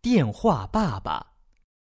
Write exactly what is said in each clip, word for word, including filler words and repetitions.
电话爸爸。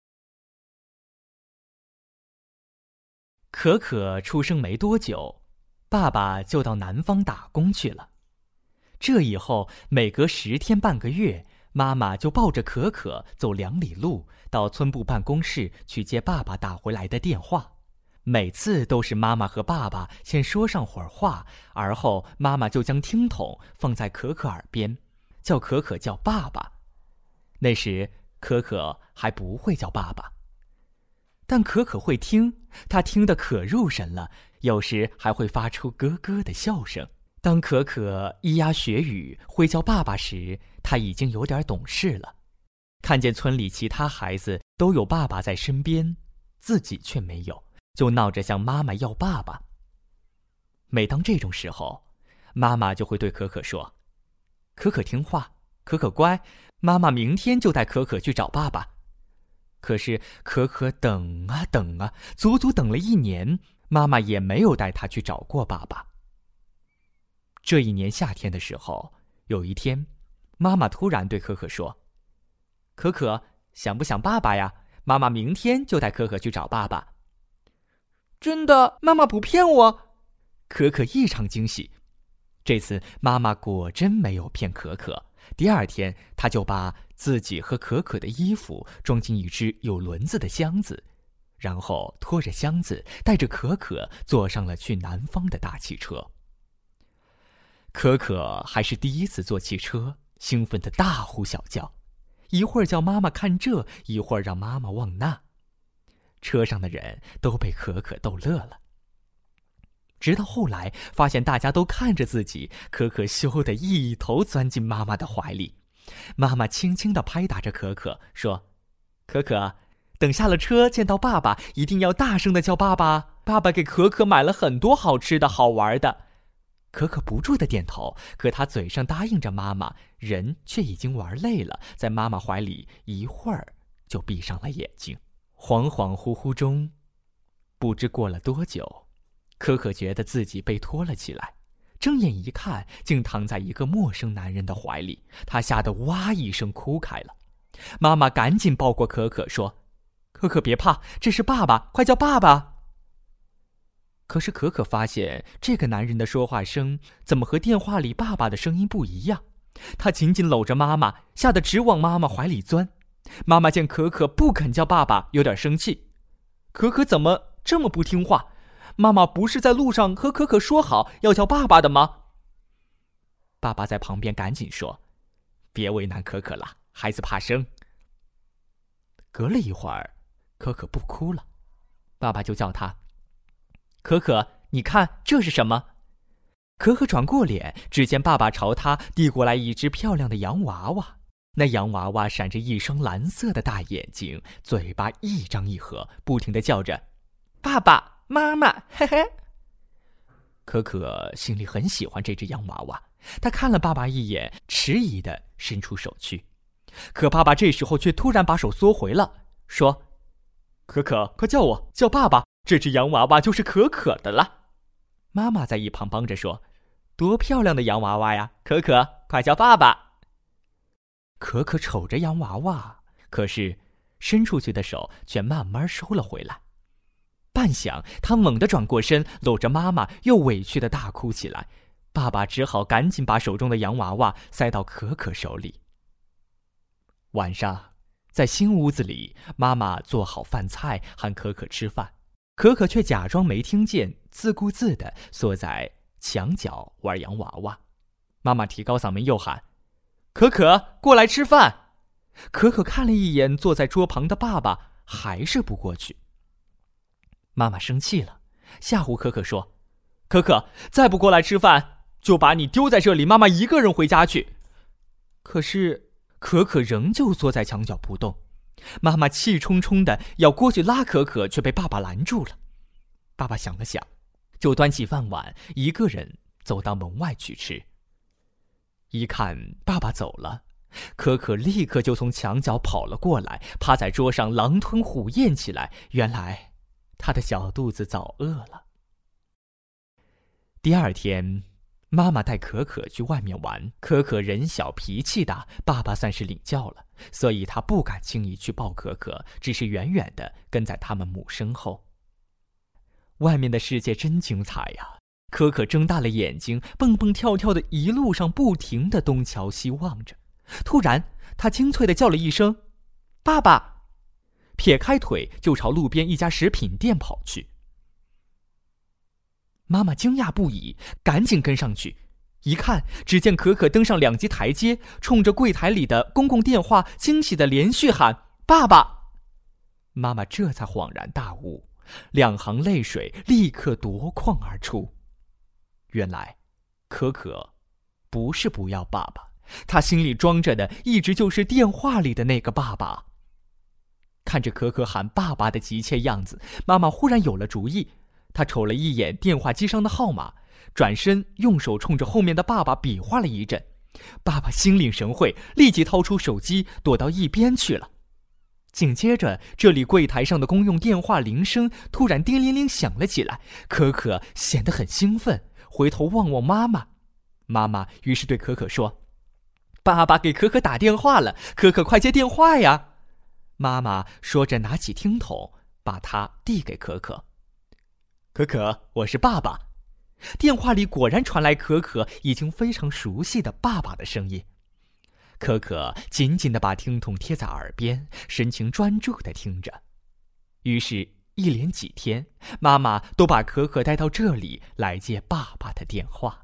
可可出生没多久，爸爸就到南方打工去了。这以后，每隔十天半个月，妈妈就抱着可可走两里路，到村部办公室去接爸爸打回来的电话。每次都是妈妈和爸爸先说上会儿话，而后妈妈就将听筒放在可可耳边，叫可可叫爸爸。那时可可还不会叫爸爸，但可可会听，她听得可入神了，有时还会发出咯咯的笑声。当可可咿呀学语会叫爸爸时，她已经有点懂事了。看见村里其他孩子都有爸爸在身边，自己却没有，就闹着向妈妈要爸爸。每当这种时候，妈妈就会对可可说：可可听话，可可乖，妈妈明天就带可可去找爸爸。可是可可等啊等啊，足足等了一年，妈妈也没有带她去找过爸爸。这一年夏天的时候，有一天，妈妈突然对可可说：可可，想不想爸爸呀？妈妈明天就带可可去找爸爸。真的，妈妈不骗我。可可异常惊喜。这次妈妈果真没有骗可可。第二天，她就把自己和可可的衣服装进一只有轮子的箱子，然后拖着箱子，带着可可坐上了去南方的大汽车。可可还是第一次坐汽车，兴奋得大呼小叫，一会儿叫妈妈看这，一会儿让妈妈望那。车上的人都被可可逗乐了。直到后来发现大家都看着自己，可可羞得一头钻进妈妈的怀里。妈妈轻轻地拍打着可可，说：可可，等下了车见到爸爸，一定要大声地叫爸爸。爸爸给可可买了很多好吃的好玩的。可可不住地点头，可她嘴上答应着妈妈，人却已经玩累了，在妈妈怀里一会儿就闭上了眼睛。恍恍惚惚中，不知过了多久，可可觉得自己被拖了起来，睁眼一看，竟躺在一个陌生男人的怀里，她吓得哇一声哭开了。妈妈赶紧抱过可可，说：可可别怕，这是爸爸，快叫爸爸。可是可可发现这个男人的说话声怎么和电话里爸爸的声音不一样，她紧紧搂着妈妈，吓得直往妈妈怀里钻。妈妈见可可不肯叫爸爸，有点生气。可可怎么这么不听话？妈妈不是在路上和可可说好要叫爸爸的吗？爸爸在旁边赶紧说：别为难可可了，孩子怕生。隔了一会儿，可可不哭了，爸爸就叫她：可可，你看这是什么？可可转过脸，只见爸爸朝她递过来一只漂亮的洋娃娃。那洋娃娃闪着一双蓝色的大眼睛，嘴巴一张一合，不停地叫着：爸爸妈妈，嘿嘿。可可心里很喜欢这只洋娃娃，她看了爸爸一眼，迟疑地伸出手去。可爸爸这时候却突然把手缩回了，说：可可，快叫我，叫爸爸，这只洋娃娃就是可可的了。妈妈在一旁帮着说：多漂亮的洋娃娃呀，可可，快叫爸爸。可可瞅着洋娃娃，可是伸出去的手却慢慢收了回来。半晌，她猛地转过身，搂着妈妈，又委屈地大哭起来。爸爸只好赶紧把手中的洋娃娃塞到可可手里。晚上，在新屋子里，妈妈做好饭菜，喊可可吃饭，可可却假装没听见，自顾自地缩在墙角玩洋娃娃。妈妈提高嗓门又喊：可可，过来吃饭。可可看了一眼坐在桌旁的爸爸，还是不过去。妈妈生气了，吓唬可可说：可可，再不过来吃饭，就把你丢在这里，妈妈一个人回家去。可是可可仍旧缩在墙角不动。妈妈气冲冲的要过去拉可可，却被爸爸拦住了。爸爸想了想，就端起饭碗，一个人走到门外去吃。一看爸爸走了，可可立刻就从墙角跑了过来，趴在桌上狼吞虎咽起来。原来她的小肚子早饿了。第二天， 妈妈带可可去外面玩，可可人小脾气大，爸爸算是领教了，所以他不敢轻易去抱可可，只是远远地跟在他们母身后。外面的世界真精彩呀！可可睁大了眼睛，蹦蹦跳跳的一路上不停地东瞧西望着。突然，他清脆地叫了一声：“爸爸！”撇开腿就朝路边一家食品店跑去。妈妈惊讶不已，赶紧跟上去。一看，只见可可登上两级台阶，冲着柜台里的公共电话惊喜地连续喊：“爸爸！”妈妈这才恍然大悟，两行泪水立刻夺眶而出。原来，可可不是不要爸爸，她心里装着的一直就是电话里的那个爸爸。看着可可喊爸爸的急切样子，妈妈忽然有了主意。她瞅了一眼电话机上的号码，转身用手冲着后面的爸爸比划了一阵。爸爸心领神会，立即掏出手机躲到一边去了。紧接着，这里柜台上的公用电话铃声突然叮铃铃响了起来。可可显得很兴奋，回头望望妈妈。妈妈于是对可可说：“爸爸给可可打电话了，可可快接电话呀！”妈妈说着拿起听筒，把它递给可可。可可，我是爸爸。电话里果然传来可可已经非常熟悉的爸爸的声音。可可紧紧地把听筒贴在耳边，神情专注地听着。于是，一连几天，妈妈都把可可带到这里来接爸爸的电话。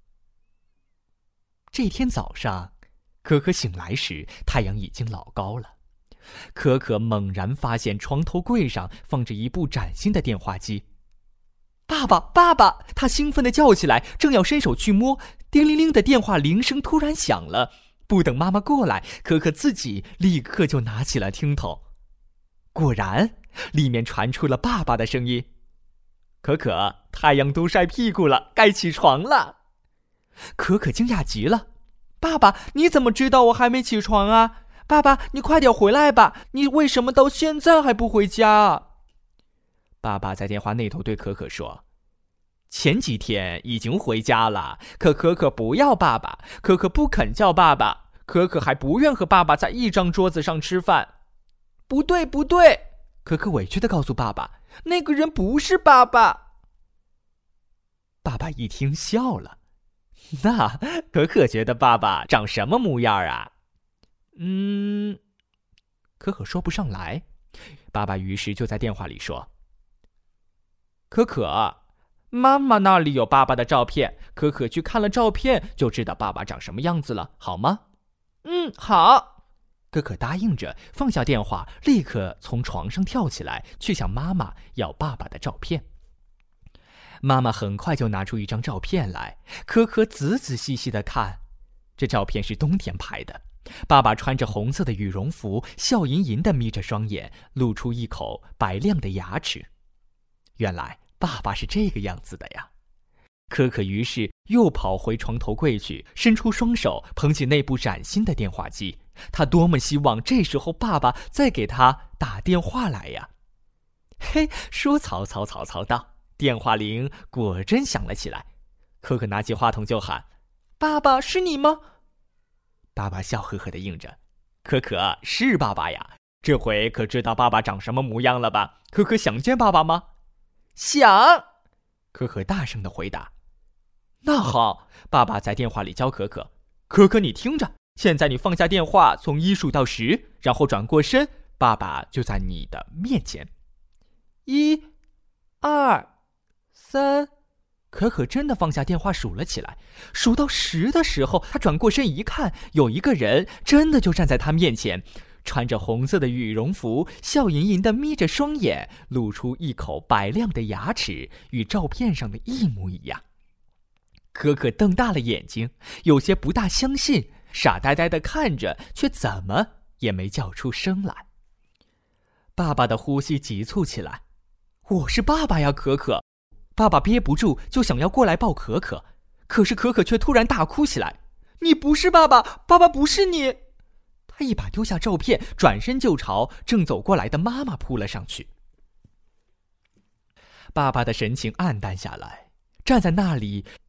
这天早上，可可醒来时，太阳已经老高了。可可猛然发现床头柜上放着一部崭新的电话机。爸爸，爸爸！他兴奋地叫起来，正要伸手去摸，叮铃铃的电话铃声突然响了。不等妈妈过来，可可自己立刻就拿起了听筒。果然，里面传出了爸爸的声音：“可可，太阳都晒屁股了，该起床了。”可可惊讶极了：“爸爸，你怎么知道我还没起床啊？爸爸，你快点回来吧！你为什么到现在还不回家啊？”爸爸在电话那头对可可说：“前几天已经回家了，可可可不要爸爸，可可不肯叫爸爸，可可还不愿和爸爸在一张桌子上吃饭。”“不对，不对！”可可委屈地告诉爸爸，“那个人不是爸爸。”爸爸一听笑了：“那可可觉得爸爸长什么模样啊？”“嗯……”可可说不上来。爸爸于是就在电话里说：“可可，妈妈那里有爸爸的照片，可可去看了照片就知道爸爸长什么样子了，好吗？”“嗯，好。”可可答应着，放下电话，立刻从床上跳起来，去向妈妈要爸爸的照片。妈妈很快就拿出一张照片来，可可仔仔细细地看，这照片是冬天拍的。爸爸穿着红色的羽绒服，笑吟吟地眯着双眼，露出一口白亮的牙齿。原来爸爸是这个样子的呀。可可于是又跑回床头柜去，伸出双手捧起那部崭新的电话机。他多么希望这时候爸爸再给他打电话来呀！嘿，说曹操，曹操到，电话铃果真响了起来。可可拿起话筒就喊：“爸爸，是你吗？”爸爸笑呵呵地应着：“可可，是爸爸呀，这回可知道爸爸长什么模样了吧？可可想见爸爸吗？”“想！”可可大声地回答。“那好，爸爸在电话里教可可，可可你听着，现在你放下电话，从一数到十，然后转过身，爸爸就在你的面前。一、二、三。”可可真的放下电话数了起来，数到十的时候，他转过身一看，有一个人真的就站在他面前，穿着红色的羽绒服，笑吟吟地眯着双眼，露出一口白亮的牙齿，与照片上的一模一样。可可瞪大了眼睛，有些不大相信，傻呆呆地看着，却怎么也没叫出声来。爸爸的呼吸急促起来：“我是爸爸呀，可可！”爸爸憋不住就想要过来抱可可，可是可可却突然大哭起来：“你不是爸爸，爸爸不是你！”他一把丢下照片，转身就朝正走过来的妈妈扑了上去。爸爸的神情黯淡下来，站在那里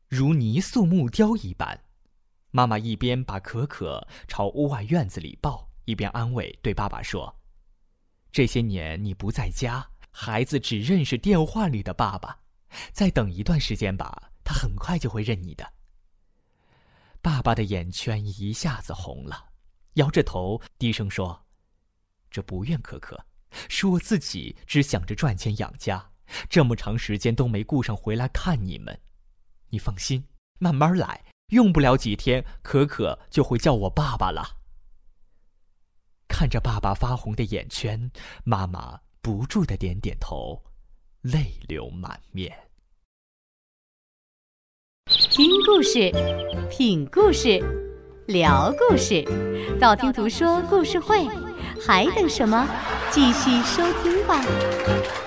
如泥塑木雕一般。妈妈一边把可可朝屋外院子里抱，一边安慰对爸爸说：“这些年你不在家，孩子只认识电话里的爸爸，再等一段时间吧，他很快就会认你的。”爸爸的眼圈一下子红了，摇着头低声说：“这不怨可可，是我自己只想着赚钱养家，这么长时间都没顾上回来看你们。你放心，慢慢来，用不了几天，可可就会叫我爸爸了。”看着爸爸发红的眼圈，妈妈不住地点点头，泪流满面。 听故事，品故事，聊故事，道听途说故事会，还等什么？继续收听吧。